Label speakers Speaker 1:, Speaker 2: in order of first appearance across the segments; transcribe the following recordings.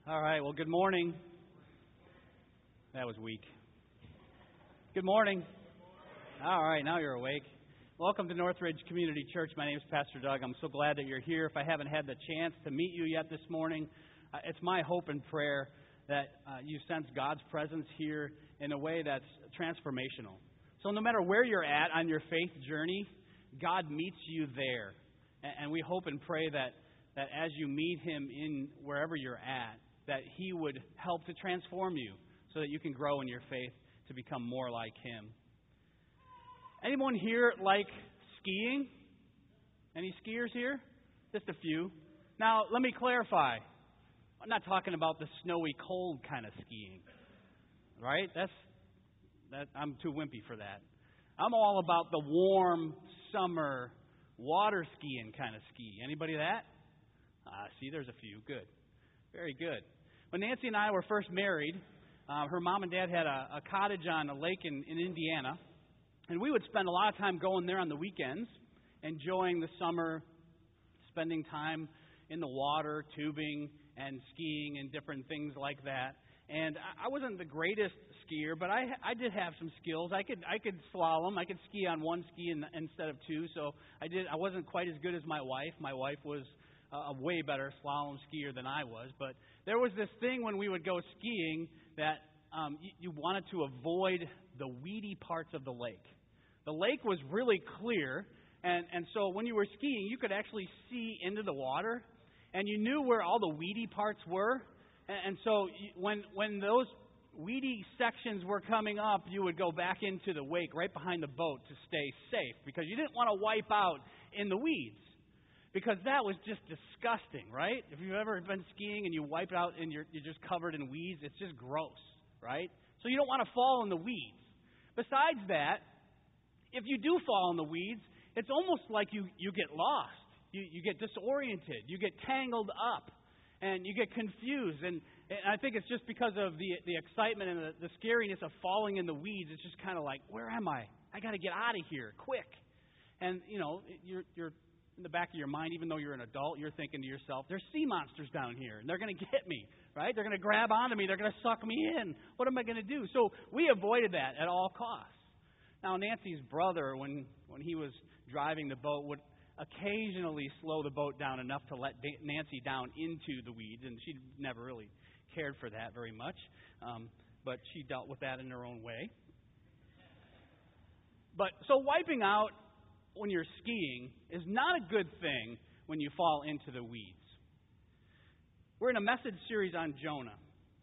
Speaker 1: All right, well, good morning. That was weak. Good morning. All right, now you're awake. Welcome to Northridge Community Church. My name is Pastor Doug. I'm so glad that you're here. If I haven't had the chance to meet you yet this morning, it's my hope and prayer that you sense God's presence here in a way that's transformational. So no matter where you're at on your faith journey, God meets you there. And we hope and pray that as you meet Him in wherever you're at, that He would help to transform you so that you can grow in your faith to become more like Him. Anyone here like skiing? Any skiers here? Just a few. Now, let me clarify. I'm not talking about the snowy, cold kind of skiing. Right? I'm too wimpy for that. I'm all about the warm, summer, water skiing kind of ski. Anybody that? See, there's a few. Good. Very good. When Nancy and I were first married, her mom and dad had a cottage on a lake in Indiana. And we would spend a lot of time going there on the weekends, enjoying the summer, spending time in the water, tubing and skiing and different things like that. And I wasn't the greatest skier, but I did have some skills. I could slalom. I could ski on one ski instead of two. So I wasn't quite as good as my wife. My wife was a way better slalom skier than I was. But there was this thing when we would go skiing that you wanted to avoid the weedy parts of the lake. The lake was really clear, and so when you were skiing, you could actually see into the water, and you knew where all the weedy parts were. And so when those weedy sections were coming up, you would go back into the wake right behind the boat to stay safe because you didn't want to wipe out in the weeds because that was just disgusting, right? If you've ever been skiing and you wipe out and you're just covered in weeds, it's just gross, right? So you don't want to fall in the weeds. Besides that, if you do fall in the weeds, it's almost like you get lost. You get disoriented. You get tangled up. And you get confused, and I think it's just because of the excitement and the scariness of falling in the weeds. It's just kind of like, where am I? I got to get out of here, quick. And, you're in the back of your mind, even though you're an adult, you're thinking to yourself, there's sea monsters down here, and they're going to get me, right? They're going to grab onto me. They're going to suck me in. What am I going to do? So we avoided that at all costs. Now, Nancy's brother, when he was driving the boat, would occasionally slow the boat down enough to let Nancy down into the weeds, and she never really cared for that very much, but she dealt with that in her own way. But so wiping out when you're skiing is not a good thing when you fall into the weeds. We're in a message series on Jonah.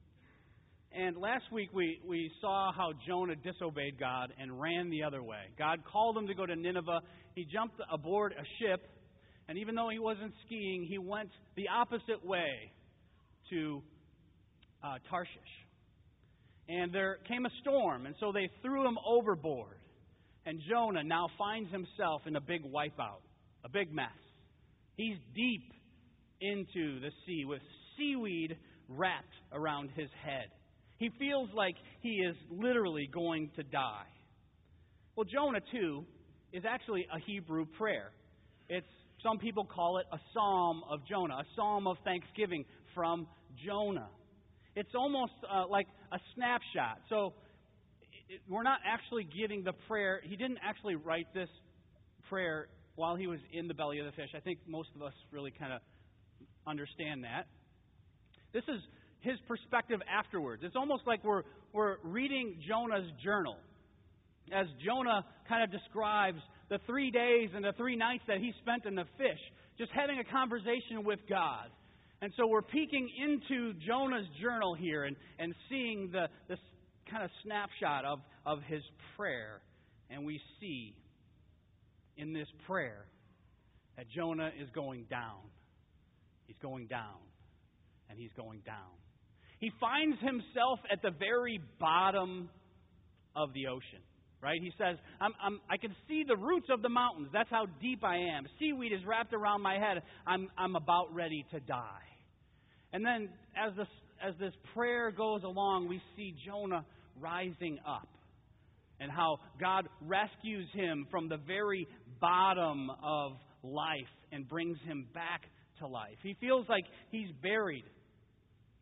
Speaker 1: And last week we saw how Jonah disobeyed God and ran the other way. God called him to go to Nineveh. He jumped aboard a ship, and even though he wasn't skiing, he went the opposite way to Tarshish. And there came a storm, and so they threw him overboard. And Jonah now finds himself in a big wipeout, a big mess. He's deep into the sea with seaweed wrapped around his head. He feels like he is literally going to die. Well, Jonah 2 is actually a Hebrew prayer. Some people call it a psalm of Jonah, a psalm of thanksgiving from Jonah. It's almost like a snapshot. So we're not actually getting the prayer. He didn't actually write this prayer while he was in the belly of the fish. I think most of us really kind of understand that. This is his perspective afterwards. It's almost like we're reading Jonah's journal as Jonah kind of describes the 3 days and the 3 nights that he spent in the fish, just having a conversation with God. And so we're peeking into Jonah's journal here and seeing this kind of snapshot of his prayer. And we see in this prayer that Jonah is going down. He's going down. And he's going down. He finds himself at the very bottom of the ocean, right? He says, I can see the roots of the mountains. That's how deep I am. Seaweed is wrapped around my head. I'm about ready to die. And then as this prayer goes along, we see Jonah rising up and how God rescues him from the very bottom of life and brings him back to life. He feels like he's buried.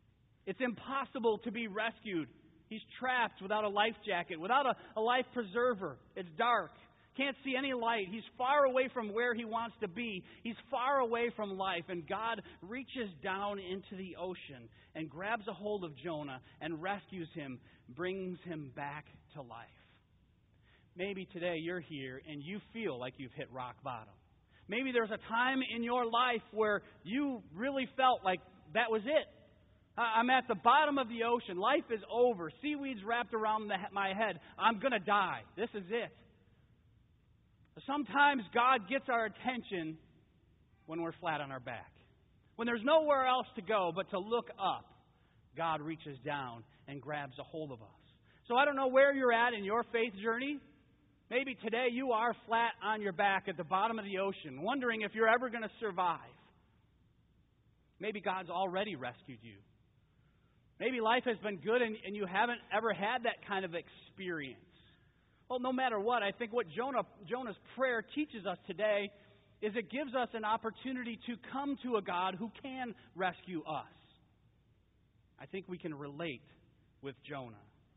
Speaker 1: It's impossible to be rescued. He's trapped without a life jacket, without a life preserver. It's dark. Can't see any light. He's far away from where he wants to be. He's far away from life. And God reaches down into the ocean and grabs a hold of Jonah and rescues him, brings him back to life. Maybe today you're here and you feel like you've hit rock bottom. Maybe there's a time in your life where you really felt like that was it. I'm at the bottom of the ocean. Life is over. Seaweed's wrapped around my head. I'm going to die. This is it. Sometimes God gets our attention when we're flat on our back. When there's nowhere else to go but to look up, God reaches down and grabs a hold of us. So I don't know where you're at in your faith journey. Maybe today you are flat on your back at the bottom of the ocean, wondering if you're ever going to survive. Maybe God's already rescued you. Maybe life has been good and you haven't ever had that kind of experience. Well, no matter what, I think what Jonah's prayer teaches us today is it gives us an opportunity to come to a God who can rescue us. I think we can relate with Jonah.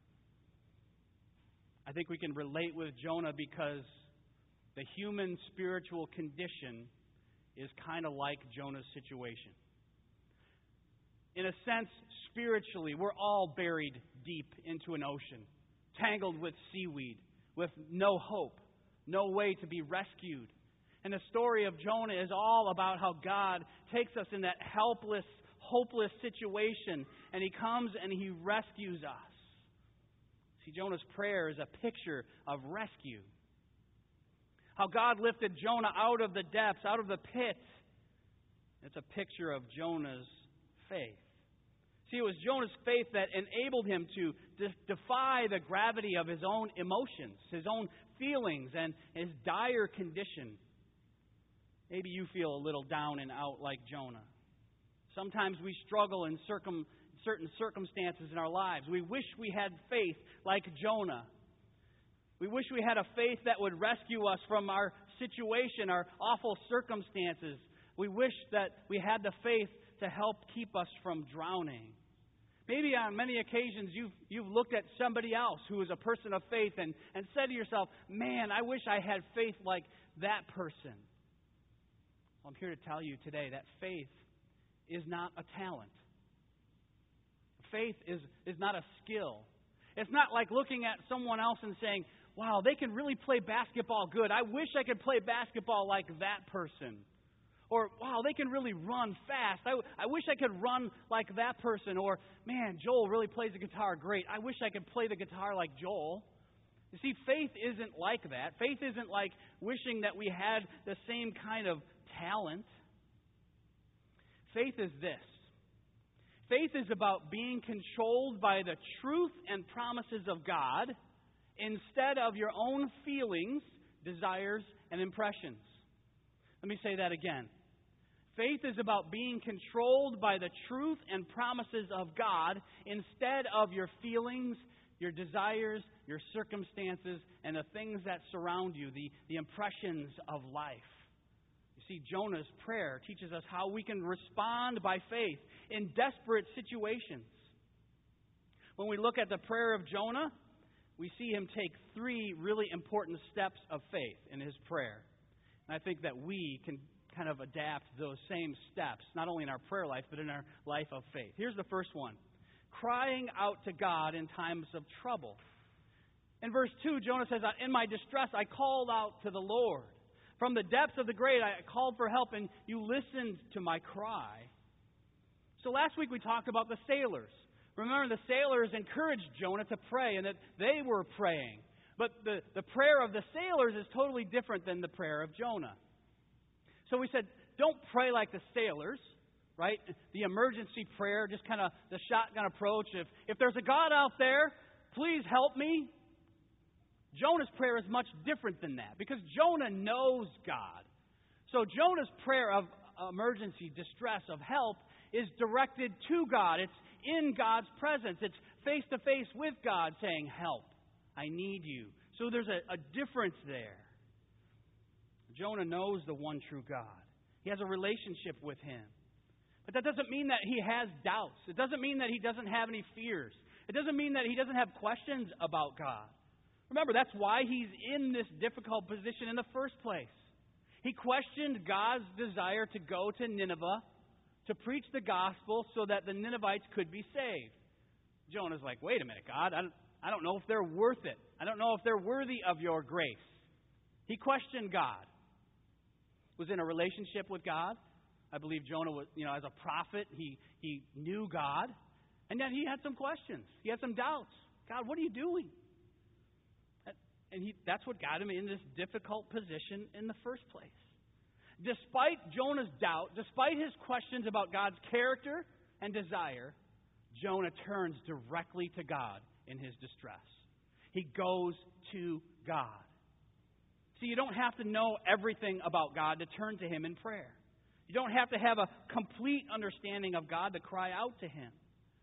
Speaker 1: I think we can relate with Jonah because the human spiritual condition is kind of like Jonah's situation. In a sense, spiritually, we're all buried deep into an ocean, tangled with seaweed, with no hope, no way to be rescued. And the story of Jonah is all about how God takes us in that helpless, hopeless situation, and He comes and He rescues us. See, Jonah's prayer is a picture of rescue. How God lifted Jonah out of the depths, out of the pit. It's a picture of Jonah's faith. See, it was Jonah's faith that enabled him to defy the gravity of his own emotions, his own feelings, and his dire condition. Maybe you feel a little down and out like Jonah. Sometimes we struggle in certain circumstances in our lives. We wish we had faith like Jonah. We wish we had a faith that would rescue us from our situation, our awful circumstances. We wish that we had the faith to help keep us from drowning. Maybe on many occasions you've looked at somebody else who is a person of faith and said to yourself, man, I wish I had faith like that person. Well, I'm here to tell you today that faith is not a talent. Faith is not a skill. It's not like looking at someone else and saying, wow, they can really play basketball good. I wish I could play basketball like that person. Or, wow, they can really run fast. I wish I could run like that person. Or, man, Joel really plays the guitar great. I wish I could play the guitar like Joel. You see, faith isn't like that. Faith isn't like wishing that we had the same kind of talent. Faith is this. Faith is about being controlled by the truth and promises of God instead of your own feelings, desires, and impressions. Let me say that again. Faith is about being controlled by the truth and promises of God instead of your feelings, your desires, your circumstances, and the things that surround you, the impressions of life. You see, Jonah's prayer teaches us how we can respond by faith in desperate situations. When we look at the prayer of Jonah, we see him take 3 really important steps of faith in his prayer. And I think that we can kind of adapt those same steps, not only in our prayer life, but in our life of faith. Here's the first one. Crying out to God in times of trouble. In verse 2, Jonah says, in my distress, I called out to the Lord. From the depths of the grave, I called for help, and you listened to my cry. So last week we talked about the sailors. Remember, the sailors encouraged Jonah to pray, and that they were praying. But the prayer of the sailors is totally different than the prayer of Jonah. So we said, don't pray like the sailors, right? The emergency prayer, just kind of the shotgun approach. If there's a God out there, please help me. Jonah's prayer is much different than that because Jonah knows God. So Jonah's prayer of emergency, distress, of help is directed to God. It's in God's presence. It's face-to-face with God saying, help, I need you. So there's a difference there. Jonah knows the one true God. He has a relationship with Him. But that doesn't mean that he has doubts. It doesn't mean that he doesn't have any fears. It doesn't mean that he doesn't have questions about God. Remember, that's why he's in this difficult position in the first place. He questioned God's desire to go to Nineveh to preach the gospel so that the Ninevites could be saved. Jonah's like, wait a minute, God, I don't know if they're worth it. I don't know if they're worthy of your grace. He questioned God. Was in a relationship with God. I believe Jonah was, as a prophet, he knew God. And yet he had some questions. He had some doubts. God, what are you doing? And that's what got him in this difficult position in the first place. Despite Jonah's doubt, despite his questions about God's character and desire, Jonah turns directly to God in his distress. He goes to God. See, you don't have to know everything about God to turn to Him in prayer. You don't have to have a complete understanding of God to cry out to Him.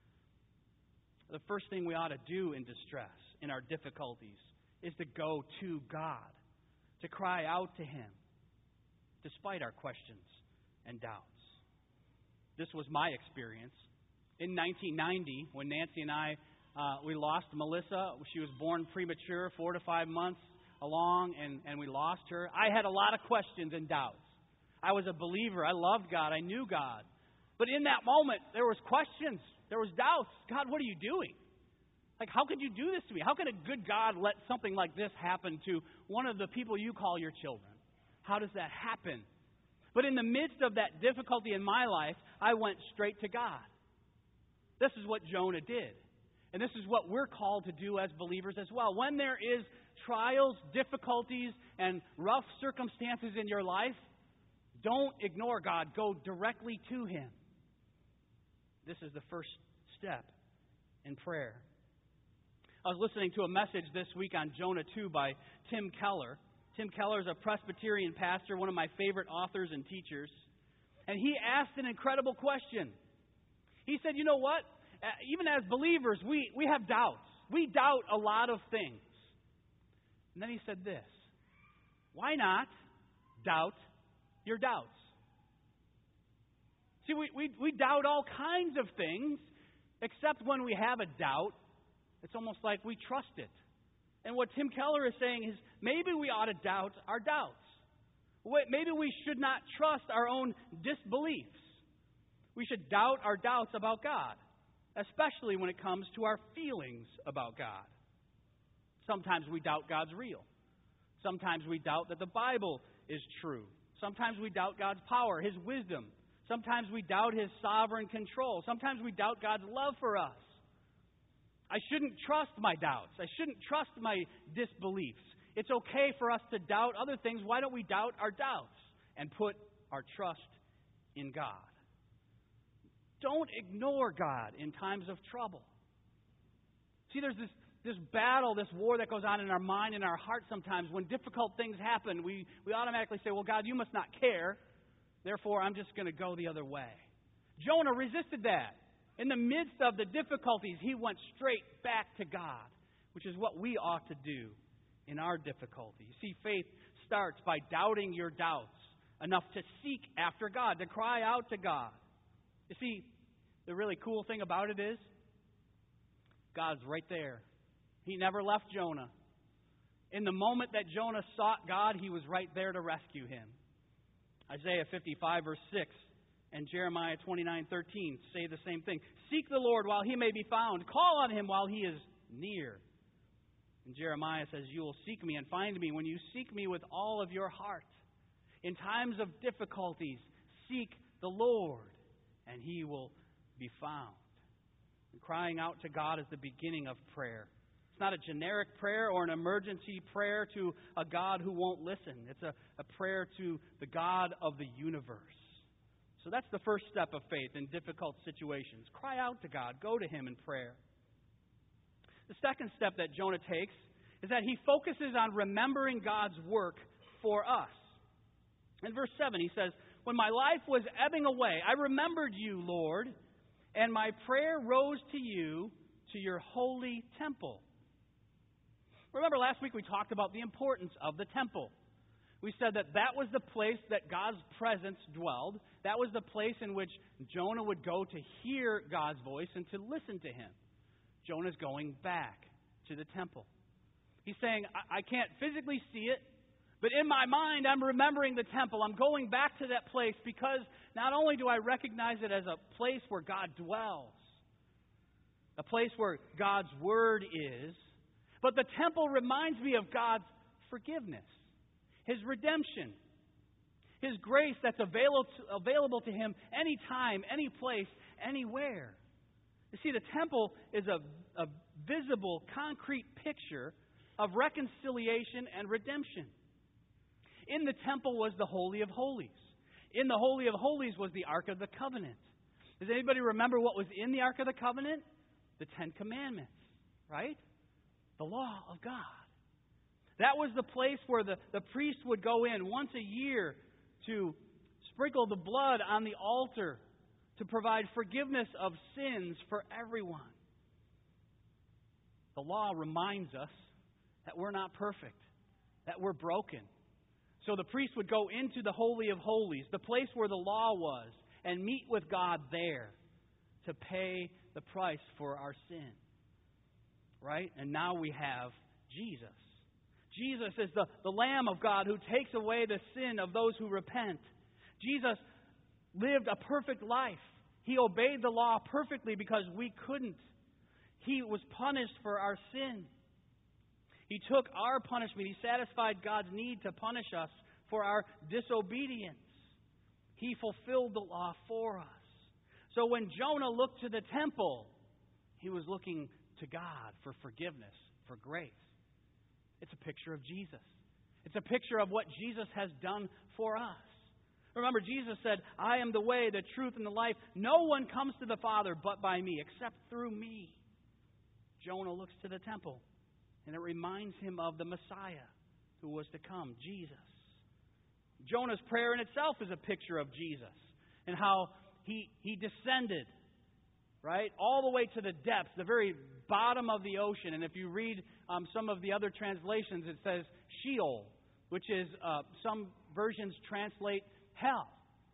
Speaker 1: The first thing we ought to do in distress, in our difficulties, is to go to God, to cry out to Him, despite our questions and doubts. This was my experience. In 1990, when Nancy and I, we lost Melissa. She was born premature, 4 to 5 months along, and we lost her. I had a lot of questions and doubts. I was a believer. I loved God. I knew God. But in that moment, there was questions. There was doubts. God, what are you doing? Like, how could you do this to me? How could a good God let something like this happen to one of the people you call your children? How does that happen? But in the midst of that difficulty in my life, I went straight to God. This is what Jonah did. And this is what we're called to do as believers as well. When there is trials, difficulties, and rough circumstances in your life, don't ignore God. Go directly to Him. This is the first step in prayer. I was listening to a message this week on Jonah 2 by Tim Keller. Tim Keller is a Presbyterian pastor, one of my favorite authors and teachers. And he asked an incredible question. He said, you know what? Even as believers, we have doubts. We doubt a lot of things. And then he said this: why not doubt your doubts? See, we doubt all kinds of things, except when we have a doubt, it's almost like we trust it. And what Tim Keller is saying is maybe we ought to doubt our doubts. Maybe we should not trust our own disbeliefs. We should doubt our doubts about God, especially when it comes to our feelings about God. Sometimes we doubt God's real. Sometimes we doubt that the Bible is true. Sometimes we doubt God's power, His wisdom. Sometimes we doubt His sovereign control. Sometimes we doubt God's love for us. I shouldn't trust my doubts. I shouldn't trust my disbeliefs. It's okay for us to doubt other things. Why don't we doubt our doubts and put our trust in God? Don't ignore God in times of trouble. See, there's this battle, this war that goes on in our mind and our heart sometimes. When difficult things happen, we automatically say, well, God, you must not care. Therefore, I'm just going to go the other way. Jonah resisted that. In the midst of the difficulties, he went straight back to God, which is what we ought to do in our difficulty. You see, faith starts by doubting your doubts enough to seek after God, to cry out to God. You see, the really cool thing about it is God's right there. He never left Jonah. In the moment that Jonah sought God, He was right there to rescue him. Isaiah 55, verse 6, and Jeremiah 29:13 say the same thing. Seek the Lord while He may be found. Call on Him while He is near. And Jeremiah says, you will seek me and find me when you seek me with all of your heart. In times of difficulties, seek the Lord, and He will be found. And crying out to God is the beginning of prayer. It's not a generic prayer or an emergency prayer to a God who won't listen. It's a prayer to the God of the universe. So that's the first step of faith in difficult situations. Cry out to God. Go to Him in prayer. The second step that Jonah takes is that he focuses on remembering God's work for us. In verse 7, he says, when my life was ebbing away, I remembered you, Lord, and my prayer rose to you, to your holy temple. Remember last week we talked about the importance of the temple. We said that that was the place that God's presence dwelled. That was the place in which Jonah would go to hear God's voice and to listen to Him. Jonah's going back to the temple. He's saying, I can't physically see it, but in my mind I'm remembering the temple. I'm going back to that place because not only do I recognize it as a place where God dwells, a place where God's Word is, but the temple reminds me of God's forgiveness, His redemption, His grace that's available to Him anytime, any place, anywhere. You see, the temple is a visible, concrete picture of reconciliation and redemption. In the temple was the Holy of Holies. In the Holy of Holies was the Ark of the Covenant. Does anybody remember what was in the Ark of the Covenant? The Ten Commandments, right? The law of God. That was the place where the priest would go in once a year to sprinkle the blood on the altar to provide forgiveness of sins for everyone. The law reminds us that we're not perfect, that we're broken. So the priest would go into the Holy of Holies, the place where the law was, and meet with God there to pay the price for our sin. Right? And now we have Jesus. Jesus is the Lamb of God who takes away the sin of those who repent. Jesus lived a perfect life. He obeyed the law perfectly because we couldn't. He was punished for our sin. He took our punishment. He satisfied God's need to punish us for our disobedience. He fulfilled the law for us. So when Jonah looked to the temple, he was looking to God for forgiveness, for grace. It's a picture of Jesus. It's a picture of what Jesus has done for us. Remember, Jesus said, I am the way, the truth, and the life. No one comes to the Father but by me, except through me. Jonah looks to the temple, and it reminds him of the Messiah who was to come, Jesus. Jonah's prayer in itself is a picture of Jesus and how he descended, right, all the way to the depths, the very bottom of the ocean. And if you read some of the other translations, it says Sheol, which is, some versions translate hell.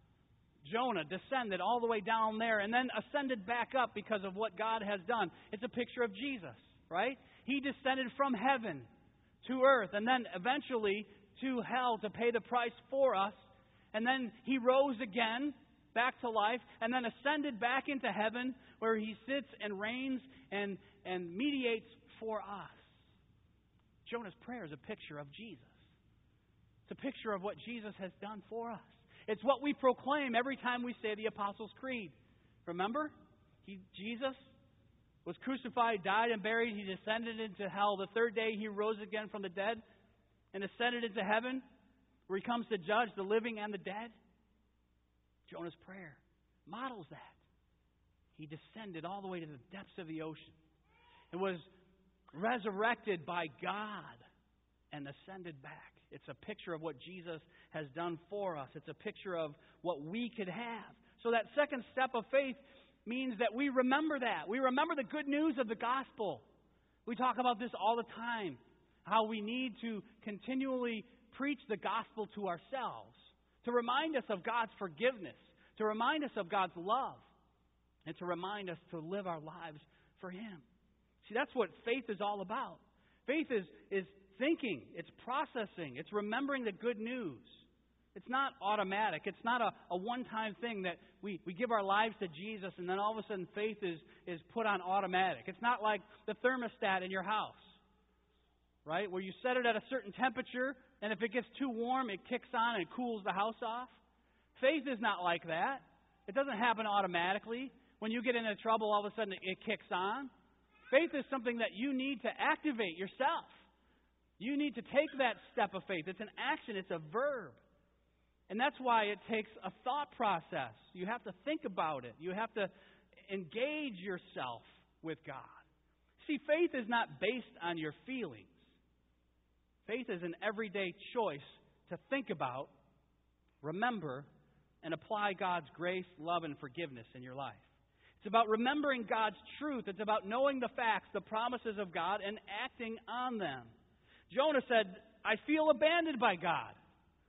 Speaker 1: Jonah descended all the way down there and then ascended back up because of what God has done. It's a picture of Jesus, right? He descended from heaven to earth and then eventually to hell to pay the price for us. And then He rose again back to life and then ascended back into heaven where He sits and reigns and mediates for us. Jonah's prayer is a picture of Jesus. It's a picture of what Jesus has done for us. It's what we proclaim every time we say the Apostles' Creed. Remember? Jesus was crucified, died, and buried. He descended into hell. The third day He rose again from the dead and ascended into heaven, where He comes to judge the living and the dead. Jonah's prayer models that. He descended all the way to the depths of the ocean and was resurrected by God and ascended back. It's a picture of what Jesus has done for us. It's a picture of what we could have. So that second step of faith means that we remember that. We remember the good news of the gospel. We talk about this all the time, how we need to continually preach the gospel to ourselves, to remind us of God's forgiveness, to remind us of God's love, and to remind us to live our lives for Him. See, that's what faith is all about. Faith is thinking, it's processing, it's remembering the good news. It's not automatic. It's not a one-time thing that we give our lives to Jesus and then all of a sudden faith is put on automatic. It's not like the thermostat in your house, right? Where you set it at a certain temperature and if it gets too warm, it kicks on and cools the house off. Faith is not like that. It doesn't happen automatically. When you get into trouble, all of a sudden it kicks on. Faith is something that you need to activate yourself. You need to take that step of faith. It's an action. It's a verb. And that's why it takes a thought process. You have to think about it. You have to engage yourself with God. See, faith is not based on your feelings. Faith is an everyday choice to think about, remember, and apply God's grace, love, and forgiveness in your life. It's about remembering God's truth. It's about knowing the facts, the promises of God, and acting on them. Jonah said, I feel abandoned by God.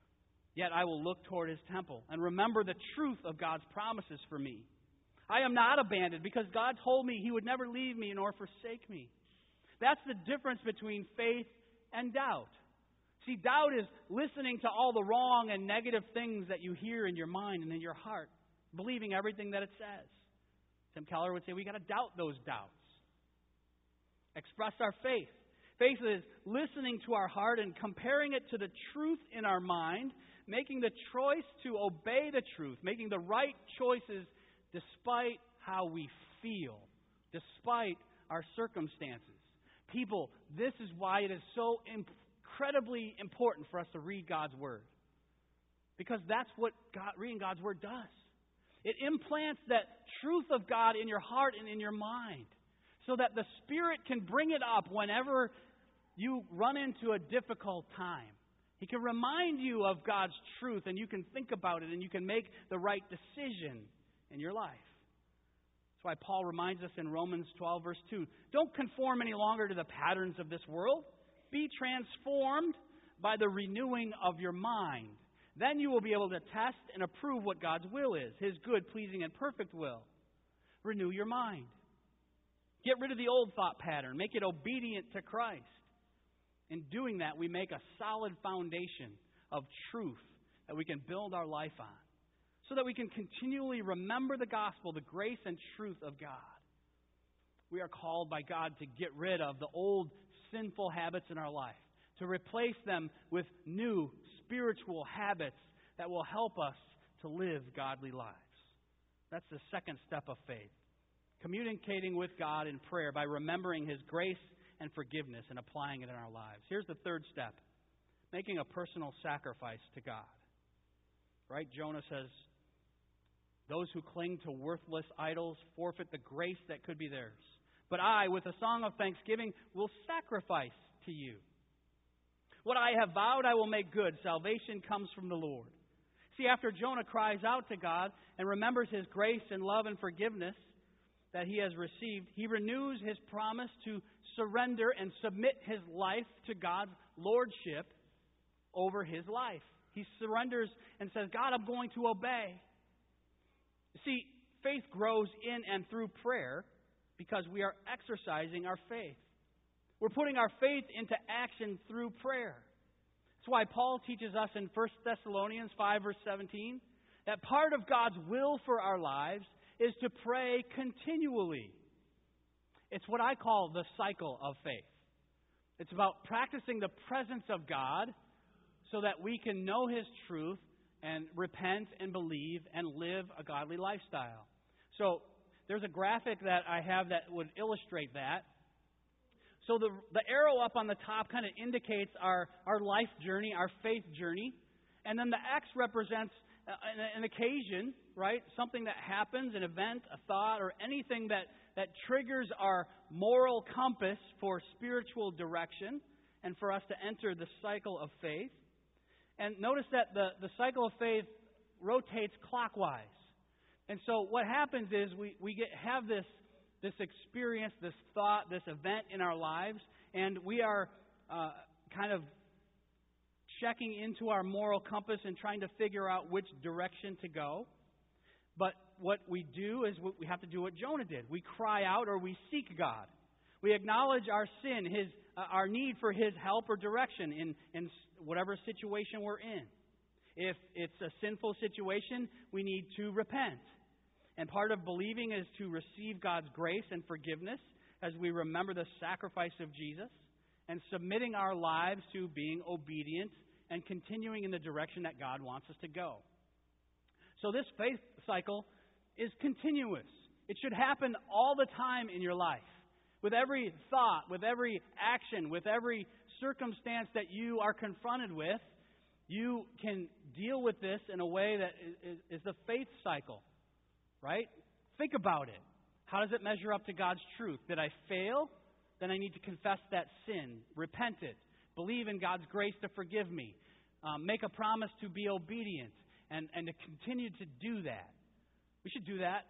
Speaker 1: Yet I will look toward His temple and remember the truth of God's promises for me. I am not abandoned because God told me He would never leave me nor forsake me. That's the difference between faith and doubt. See, doubt is listening to all the wrong and negative things that you hear in your mind and in your heart, believing everything that it says. Tim Keller would say we got to doubt those doubts. Express our faith. Faith is listening to our heart and comparing it to the truth in our mind, making the choice to obey the truth, making the right choices despite how we feel, despite our circumstances. People, this is why it is so incredibly important for us to read God's Word. Because that's what reading God's Word does. It implants that truth of God in your heart and in your mind so that the Spirit can bring it up whenever you run into a difficult time. He can remind you of God's truth and you can think about it and you can make the right decision in your life. That's why Paul reminds us in Romans 12, verse 2, don't conform any longer to the patterns of this world. Be transformed by the renewing of your mind. Then you will be able to test and approve what God's will is, His good, pleasing, and perfect will. Renew your mind. Get rid of the old thought pattern. Make it obedient to Christ. In doing that, we make a solid foundation of truth that we can build our life on so that we can continually remember the gospel, the grace and truth of God. We are called by God to get rid of the old sinful habits in our life, to replace them with new spiritual habits that will help us to live godly lives. That's the second step of faith. Communicating with God in prayer by remembering His grace and forgiveness and applying it in our lives. Here's the third step. Making a personal sacrifice to God. Right? Jonah says, those who cling to worthless idols forfeit the grace that could be theirs. But I, with a song of thanksgiving, will sacrifice to you. What I have vowed I will make good. Salvation comes from the Lord. See, after Jonah cries out to God and remembers His grace and love and forgiveness that he has received, he renews his promise to surrender and submit his life to God's lordship over his life. He surrenders and says, God, I'm going to obey. See, faith grows in and through prayer because we are exercising our faith. We're putting our faith into action through prayer. That's why Paul teaches us in 1 Thessalonians 5, verse 17, that part of God's will for our lives is to pray continually. It's what I call the cycle of faith. It's about practicing the presence of God so that we can know His truth and repent and believe and live a godly lifestyle. So there's a graphic that I have that would illustrate that. So the arrow up on the top kind of indicates our life journey, our faith journey. And then the X represents an occasion, right? Something that happens, an event, a thought, or anything that triggers our moral compass for spiritual direction and for us to enter the cycle of faith. And notice that the cycle of faith rotates clockwise. And so what happens is we have this experience, this thought, this event in our lives, and we are kind of checking into our moral compass and trying to figure out which direction to go. But what we do is we have to do what Jonah did. We cry out or we seek God. We acknowledge our sin, our need for His help or direction in whatever situation we're in. If it's a sinful situation, we need to repent. And part of believing is to receive God's grace and forgiveness as we remember the sacrifice of Jesus and submitting our lives to being obedient and continuing in the direction that God wants us to go. So this faith cycle is continuous. It should happen all the time in your life. With every thought, with every action, with every circumstance that you are confronted with, you can deal with this in a way that is the faith cycle. Right? Think about it. How does it measure up to God's truth? Did I fail? Then I need to confess that sin, repent it, believe in God's grace to forgive me, make a promise to be obedient, and to continue to do that. We should do that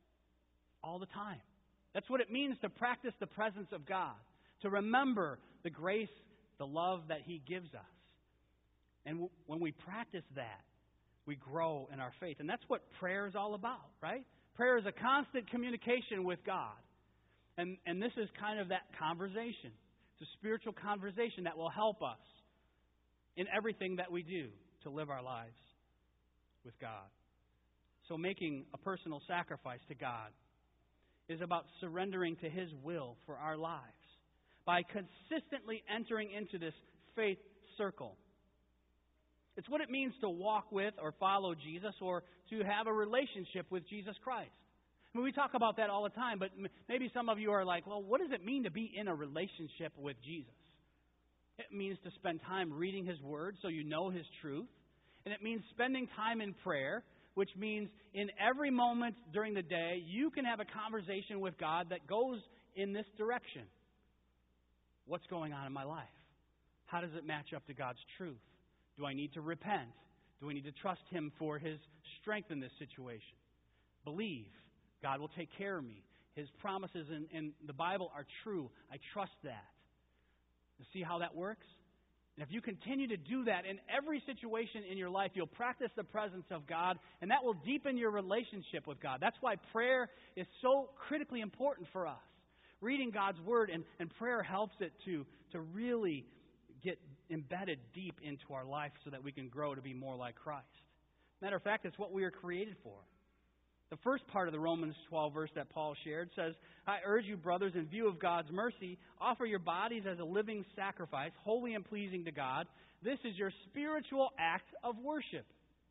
Speaker 1: all the time. That's what it means to practice the presence of God, to remember the grace, the love that He gives us. And when we practice that, we grow in our faith. And that's what prayer is all about, right? Prayer is a constant communication with God. And this is kind of that conversation. It's a spiritual conversation that will help us in everything that we do to live our lives with God. So making a personal sacrifice to God is about surrendering to His will for our lives by consistently entering into this faith circle. It's what it means to walk with or follow Jesus or to have a relationship with Jesus Christ. I mean, we talk about that all the time, but maybe some of you are like, well, what does it mean to be in a relationship with Jesus? It means to spend time reading His Word so you know His truth. And it means spending time in prayer, which means in every moment during the day, you can have a conversation with God that goes in this direction. What's going on in my life? How does it match up to God's truth? Do I need to repent? Do I need to trust Him for His strength in this situation? Believe. God will take care of me. His promises in the Bible are true. I trust that. You see how that works? And if you continue to do that in every situation in your life, you'll practice the presence of God, and that will deepen your relationship with God. That's why prayer is so critically important for us. Reading God's Word and prayer helps it to really get embedded deep into our life so that we can grow to be more like Christ. Matter of fact, it's what we are created for. The first part of the Romans 12 verse that Paul shared says, I urge you, brothers, in view of God's mercy, offer your bodies as a living sacrifice, holy and pleasing to God. This is your spiritual act of worship.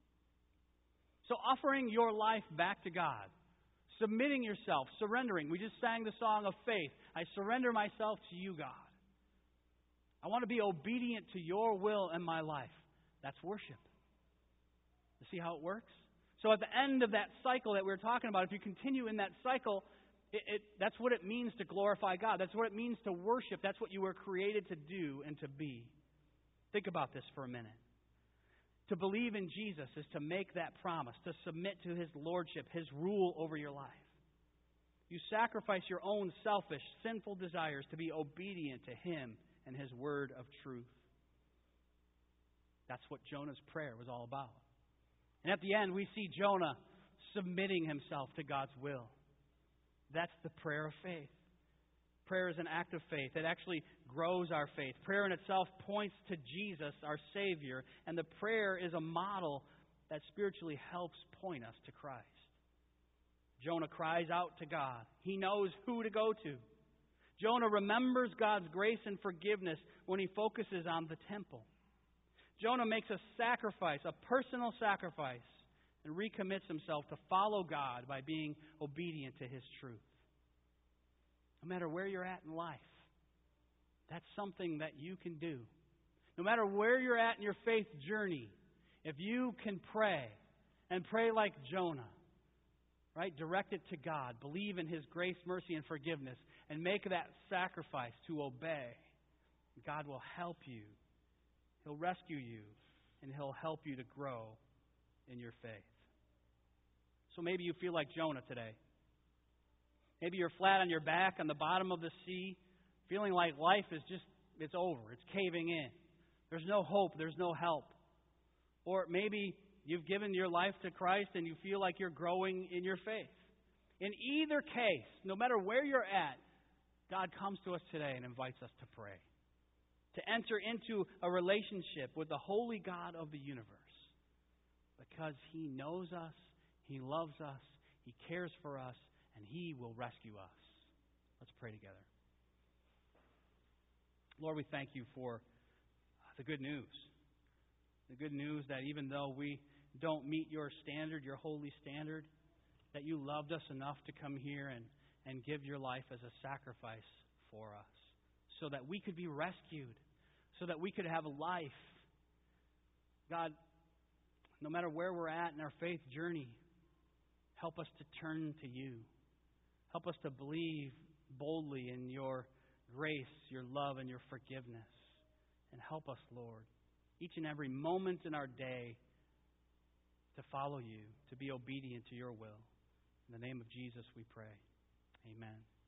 Speaker 1: So offering your life back to God, submitting yourself, surrendering. We just sang the song of faith. I surrender myself to you, God. I want to be obedient to your will in my life. That's worship. You see how it works? So at the end of that cycle that we were talking about, if you continue in that cycle, that's what it means to glorify God. That's what it means to worship. That's what you were created to do and to be. Think about this for a minute. To believe in Jesus is to make that promise, to submit to His lordship, His rule over your life. You sacrifice your own selfish, sinful desires to be obedient to Him and His word of truth. That's what Jonah's prayer was all about. And at the end, we see Jonah submitting himself to God's will. That's the prayer of faith. Prayer is an act of faith. It actually grows our faith. Prayer in itself points to Jesus, our Savior, and the prayer is a model that spiritually helps point us to Christ. Jonah cries out to God. He knows who to go to. Jonah remembers God's grace and forgiveness when he focuses on the temple. Jonah makes a sacrifice, a personal sacrifice, and recommits himself to follow God by being obedient to His truth. No matter where you're at in life, that's something that you can do. No matter where you're at in your faith journey, if you can pray, and pray like Jonah, right? Direct it to God. Believe in His grace, mercy, and forgiveness, and make that sacrifice to obey. God will help you. He'll rescue you, and He'll help you to grow in your faith. So maybe you feel like Jonah today. Maybe you're flat on your back on the bottom of the sea, feeling like life is it's over. It's caving in. There's no hope. There's no help. Or maybe you've given your life to Christ and you feel like you're growing in your faith. In either case, no matter where you're at, God comes to us today and invites us to pray. To enter into a relationship with the holy God of the universe. Because He knows us, He loves us, He cares for us, and He will rescue us. Let's pray together. Lord, we thank You for the good news. The good news that even though we don't meet Your standard, Your holy standard, that You loved us enough to come here and give Your life as a sacrifice for us, so that we could be rescued, so that we could have a life. God, no matter where we're at in our faith journey, help us to turn to You. Help us to believe boldly in Your grace, Your love, and Your forgiveness. And help us, Lord, each and every moment in our day to follow You, to be obedient to Your will. In the name of Jesus we pray. Amen.